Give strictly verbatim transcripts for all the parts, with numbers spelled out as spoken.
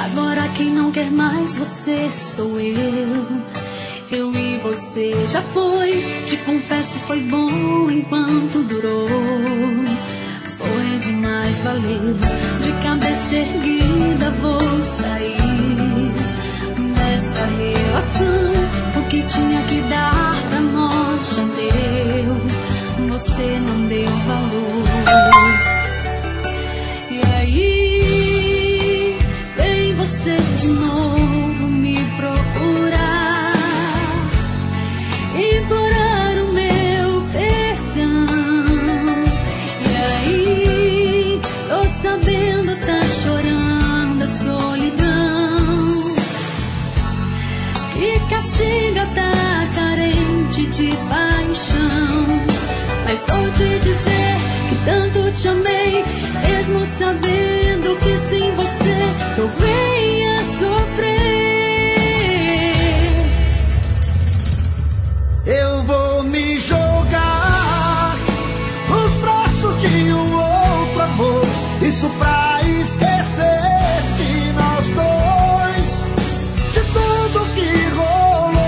Agora quem não quer mais você sou eu. Eu e você já foi. Te confesso, foi bom enquanto durou. Foi demais, valeu. De cabeça erguida vou sair dessa relação. O que tinha que dar pra nós já deu. Você não deu valor. E aí vem você de novo me procurar, implorar o meu perdão. E aí tô sabendo, tá chorando a solidão, que castiga, tá carente de paixão. Mas vou te dizer que tanto te amei, mesmo sabendo que sem você eu venha sofrer. Eu vou me jogar nos braços de um outro amor, isso pra esquecer de nós dois, de tudo que rolou.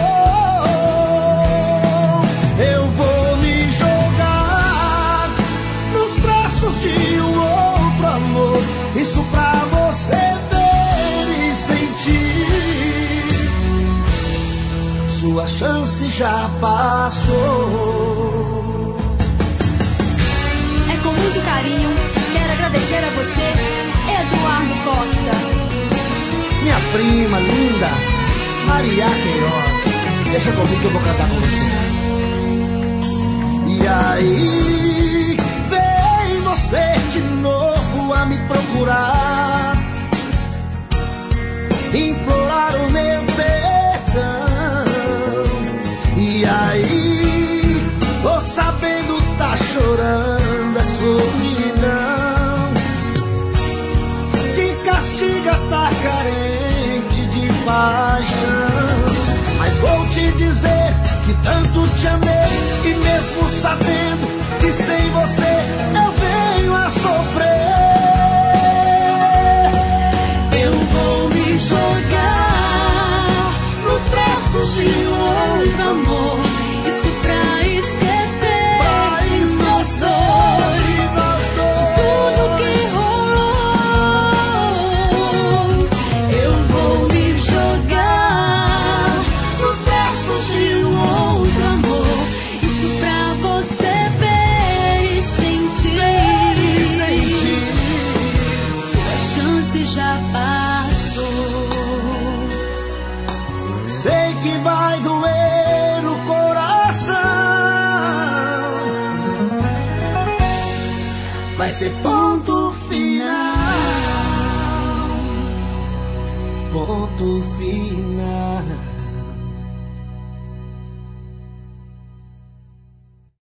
Eu vou me jogar nos braços de um outro amor, isso pra você ver e sentir. Sua chance já passou. É com muito carinho, quero agradecer a você, Eduardo Costa. Minha prima linda, Maria Queiroz, deixa comigo que eu vou cantar com você. E aí vem você de novo a me procurar, implorar o meu perdão. E aí tô sabendo, tá chorando, é solidão, que castiga, tá carente de paixão. Mas vou te dizer que tanto te amei, e mesmo sabendo que sem você eu venho a sofrer. Eu vou me jogar nos braços de um outro amor, isso pra esquecer, Pra de nós dois, nós de tudo que rolou. Eu vou me jogar nos braços de um outro amor, isso pra você ver e sentir. sentir. Sua chance já passou. Sei que vai doer o coração, vai ser ponto final, ponto final.